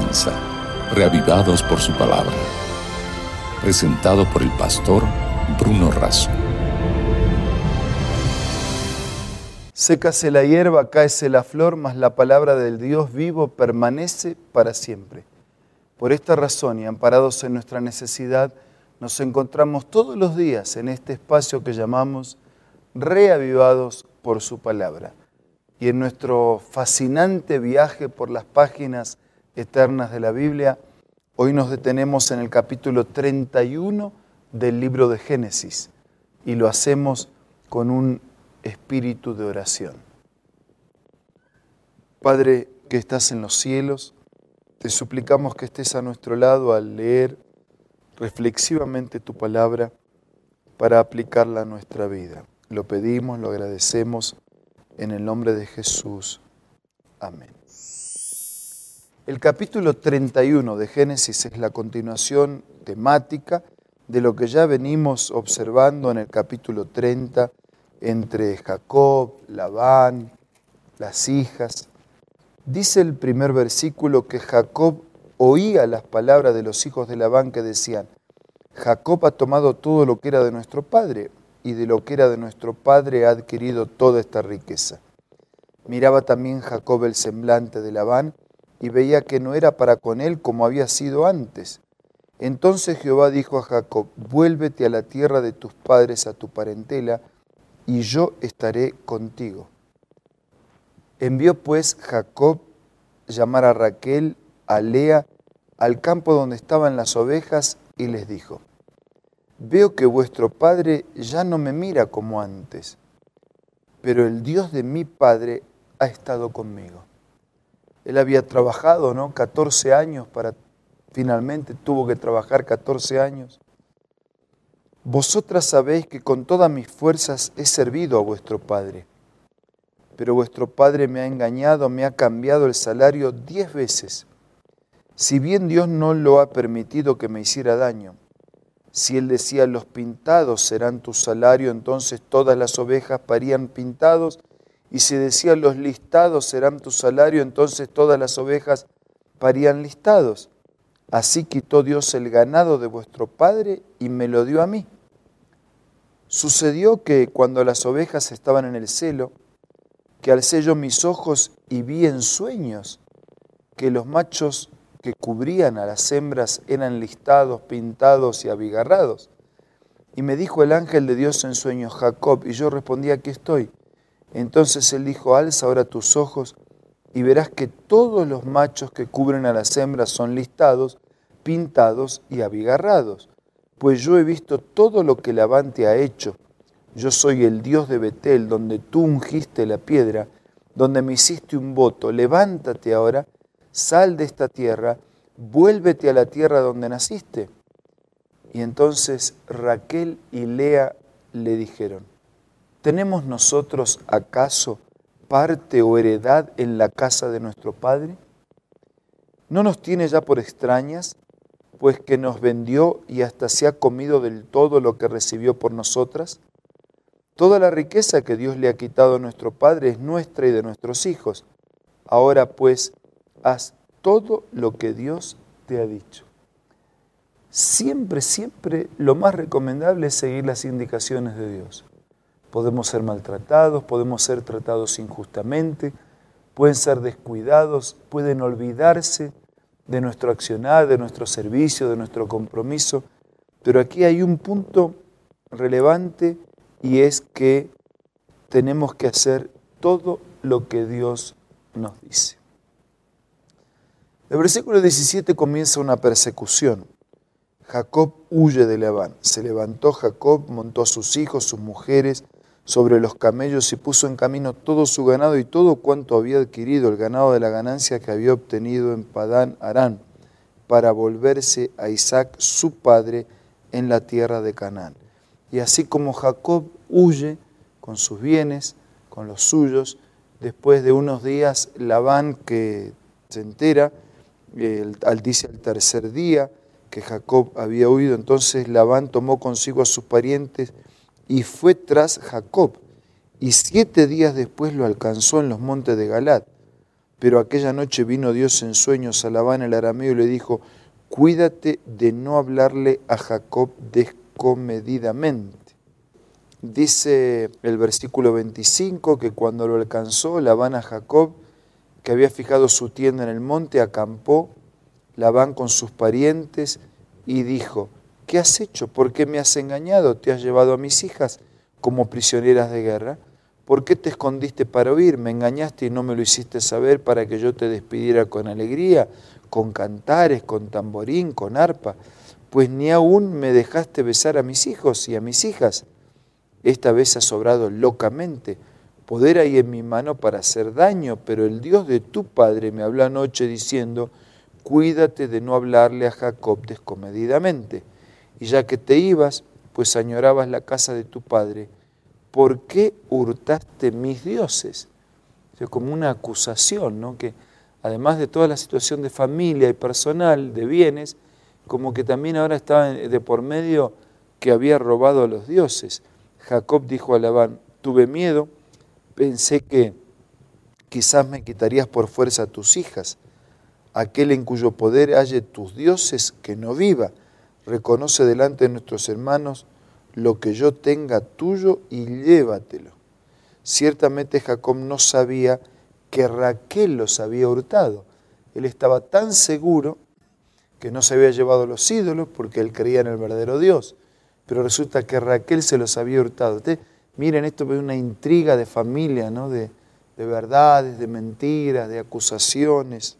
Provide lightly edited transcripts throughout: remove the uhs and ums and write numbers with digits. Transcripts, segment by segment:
comienza, reavivados por su palabra. Presentado por el pastor Bruno Razo. Sécase la hierba, cáese la flor, mas la palabra del Dios vivo permanece para siempre. Por esta razón y amparados en nuestra necesidad, nos encontramos todos los días en este espacio que llamamos Reavivados por su palabra. Y en nuestro fascinante viaje por las páginas eternas de la Biblia, hoy nos detenemos en el capítulo 31 del libro de Génesis y lo hacemos con un espíritu de oración. Padre que estás en los cielos, te suplicamos que estés a nuestro lado al leer reflexivamente tu palabra para aplicarla a nuestra vida. Lo pedimos, lo agradecemos en el nombre de Jesús. Amén. El capítulo 31 de Génesis es la continuación temática de lo que ya venimos observando en el capítulo 30 entre Jacob, Labán, las hijas. Dice el primer versículo que Jacob oía las palabras de los hijos de Labán que decían: Jacob ha tomado todo lo que era de nuestro padre, y de lo que era de nuestro padre ha adquirido toda esta riqueza. Miraba también Jacob el semblante de Labán, y veía que no era para con él como había sido antes. Entonces Jehová dijo a Jacob: vuélvete a la tierra de tus padres, a tu parentela, y yo estaré contigo. Envió pues Jacob llamar a Raquel, a Lea, al campo donde estaban las ovejas, y les dijo: veo que vuestro padre ya no me mira como antes, pero el Dios de mi padre ha estado conmigo. Él había trabajado, 14 años finalmente tuvo que trabajar 14 años. Vosotras sabéis que con todas mis fuerzas he servido a vuestro padre, pero vuestro padre me ha engañado, me ha cambiado el salario 10 veces. Si bien Dios no lo ha permitido que me hiciera daño, si él decía: los pintados serán tu salario, entonces todas las ovejas parían pintados, y si decía: los listados serán tu salario, entonces todas las ovejas parían listados. Así quitó Dios el ganado de vuestro padre y me lo dio a mí. Sucedió que cuando las ovejas estaban en el celo, que alcé yo mis ojos y vi en sueños que los machos que cubrían a las hembras eran listados, pintados y abigarrados. Y me dijo el ángel de Dios en sueños: Jacob. Y yo respondí: aquí estoy. Entonces él dijo: alza ahora tus ojos y verás que todos los machos que cubren a las hembras son listados, pintados y abigarrados. Pues yo he visto todo lo que Labán te ha hecho. Yo soy el Dios de Betel, donde tú ungiste la piedra, donde me hiciste un voto. Levántate ahora, sal de esta tierra, vuélvete a la tierra donde naciste. Y entonces Raquel y Lea le dijeron: ¿tenemos nosotros acaso parte o heredad en la casa de nuestro padre? ¿No nos tiene ya por extrañas, pues que nos vendió y hasta se ha comido del todo lo que recibió por nosotras? Toda la riqueza que Dios le ha quitado a nuestro padre es nuestra y de nuestros hijos. Ahora pues, haz todo lo que Dios te ha dicho. Siempre lo más recomendable es seguir las indicaciones de Dios. Podemos ser maltratados, podemos ser tratados injustamente, pueden ser descuidados, pueden olvidarse de nuestro accionar, de nuestro servicio, de nuestro compromiso. Pero aquí hay un punto relevante y es que tenemos que hacer todo lo que Dios nos dice. El versículo 17 comienza una persecución. Jacob huye de Labán. Se levantó Jacob, montó a sus hijos, sus mujeres, sobre los camellos y puso en camino todo su ganado y todo cuanto había adquirido, el ganado de la ganancia que había obtenido en Padán Aram, para volverse a Isaac su padre en la tierra de Canaán. Y así como Jacob huye con sus bienes, con los suyos, después de unos días Labán, que se entera, dice al tercer día que Jacob había huido, entonces Labán tomó consigo a sus parientes y fue tras Jacob, y 7 días después lo alcanzó en los montes de Galaad. Pero aquella noche vino Dios en sueños a Labán el arameo y le dijo: cuídate de no hablarle a Jacob descomedidamente. Dice el versículo 25 que cuando lo alcanzó Labán a Jacob, que había fijado su tienda en el monte, acampó Labán con sus parientes y dijo: ¿qué has hecho? ¿Por qué me has engañado? ¿Te has llevado a mis hijas como prisioneras de guerra? ¿Por qué te escondiste para huir? Me engañaste y no me lo hiciste saber para que yo te despidiera con alegría, con cantares, con tamborín, con arpa. Pues ni aún me dejaste besar a mis hijos y a mis hijas. Esta vez has obrado locamente. Poder hay en mi mano para hacer daño, pero el Dios de tu padre me habló anoche diciendo: cuídate de no hablarle a Jacob descomedidamente. Y ya que te ibas, pues añorabas la casa de tu padre, ¿por qué hurtaste mis dioses? O sea, como una acusación, ¿no? Que además de toda la situación de familia y personal, de bienes, como que también ahora estaba de por medio que había robado a los dioses. Jacob dijo a Labán: tuve miedo, pensé que quizás me quitarías por fuerza a tus hijas. Aquel en cuyo poder halle tus dioses, que no viva. Reconoce delante de nuestros hermanos lo que yo tenga tuyo y llévatelo. Ciertamente Jacob no sabía que Raquel los había hurtado. Él estaba tan seguro que no se había llevado los ídolos porque él creía en el verdadero Dios. Pero resulta que Raquel se los había hurtado. Ustedes miren, esto es una intriga de familia, ¿no? De verdades, de mentiras, de acusaciones.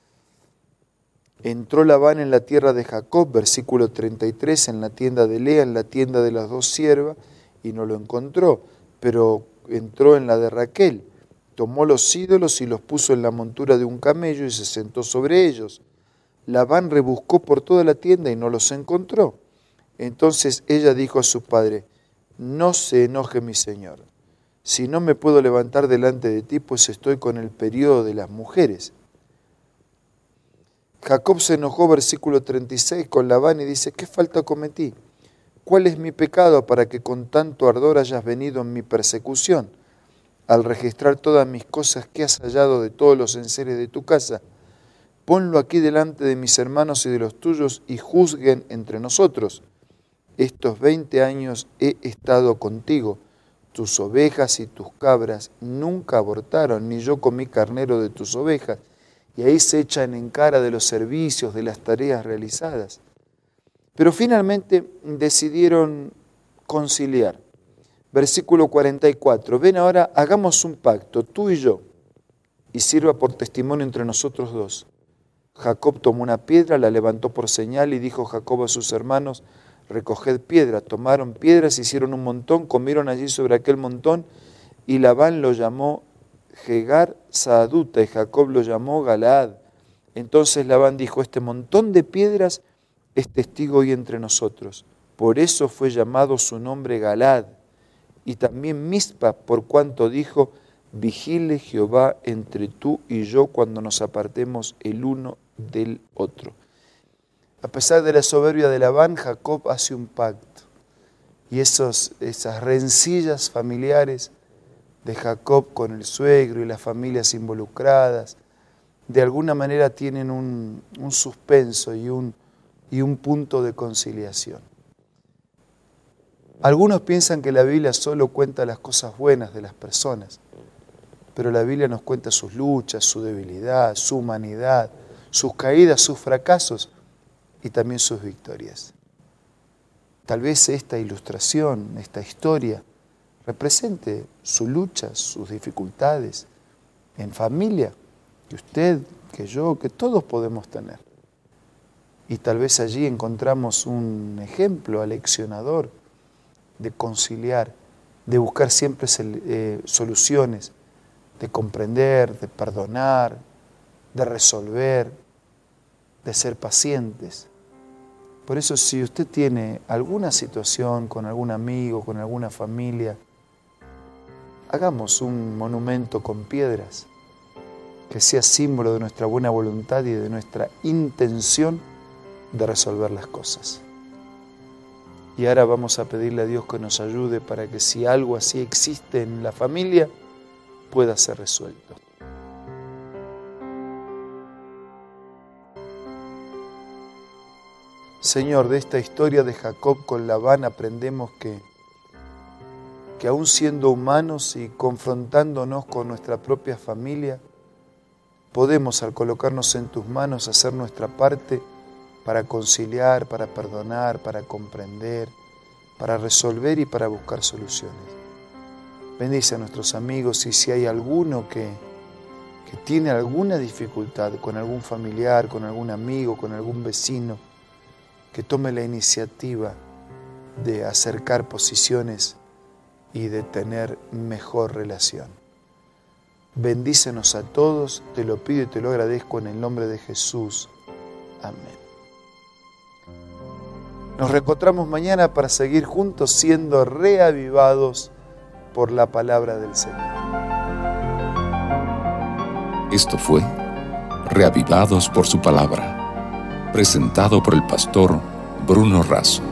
Entró Labán en la tierra de Jacob, versículo 33, en la tienda de Lea, en la tienda de las dos siervas, y no lo encontró, pero entró en la de Raquel. Tomó los ídolos y los puso en la montura de un camello y se sentó sobre ellos. Labán rebuscó por toda la tienda y no los encontró. Entonces ella dijo a su padre: no se enoje mi señor, si no me puedo levantar delante de ti, pues estoy con el periodo de las mujeres. Jacob se enojó, versículo 36, con Labán y dice: ¿qué falta cometí? ¿Cuál es mi pecado para que con tanto ardor hayas venido en mi persecución? Al registrar todas mis cosas que has hallado de todos los enseres de tu casa, ponlo aquí delante de mis hermanos y de los tuyos y juzguen entre nosotros. Estos 20 años he estado contigo, tus ovejas y tus cabras nunca abortaron, ni yo comí carnero de tus ovejas. Y ahí se echan en cara de los servicios, de las tareas realizadas. Pero finalmente decidieron conciliar. Versículo 44. Ven ahora, hagamos un pacto, tú y yo, y sirva por testimonio entre nosotros dos. Jacob tomó una piedra, la levantó por señal y dijo Jacob a sus hermanos: recoged piedra. Tomaron piedras, hicieron un montón, comieron allí sobre aquel montón, y Labán lo llamó Jegar Saaduta y Jacob lo llamó Galaad. Entonces Labán dijo: este montón de piedras es testigo hoy entre nosotros. Por eso fue llamado su nombre Galaad. Y también Mizpa, por cuanto dijo: vigile Jehová entre tú y yo cuando nos apartemos el uno del otro. A pesar de la soberbia de Labán, Jacob hace un pacto. Y esas rencillas familiares de Jacob con el suegro y las familias involucradas, de alguna manera tienen un suspenso y un punto de conciliación. Algunos piensan que la Biblia solo cuenta las cosas buenas de las personas, pero la Biblia nos cuenta sus luchas, su debilidad, su humanidad, sus caídas, sus fracasos y también sus victorias. Tal vez esta ilustración, esta historia, represente su lucha, sus dificultades en familia, que usted, que yo, que todos podemos tener. Y tal vez allí encontramos un ejemplo aleccionador de conciliar, de buscar siempre soluciones, de comprender, de perdonar, de resolver, de ser pacientes. Por eso, si usted tiene alguna situación con algún amigo, con alguna familia, hagamos un monumento con piedras que sea símbolo de nuestra buena voluntad y de nuestra intención de resolver las cosas. Y ahora vamos a pedirle a Dios que nos ayude para que si algo así existe en la familia, pueda ser resuelto. Señor, de esta historia de Jacob con Labán aprendemos que aún siendo humanos y confrontándonos con nuestra propia familia, podemos, al colocarnos en tus manos, hacer nuestra parte para conciliar, para perdonar, para comprender, para resolver y para buscar soluciones. Bendice a nuestros amigos y si hay alguno que tiene alguna dificultad con algún familiar, con algún amigo, con algún vecino, que tome la iniciativa de acercar posiciones y de tener mejor relación. Bendícenos a todos, te lo pido y te lo agradezco en el nombre de Jesús. Amén. Nos reencontramos mañana para seguir juntos siendo reavivados por la palabra del Señor. Esto fue Reavivados por su palabra, presentado por el pastor Bruno Razo.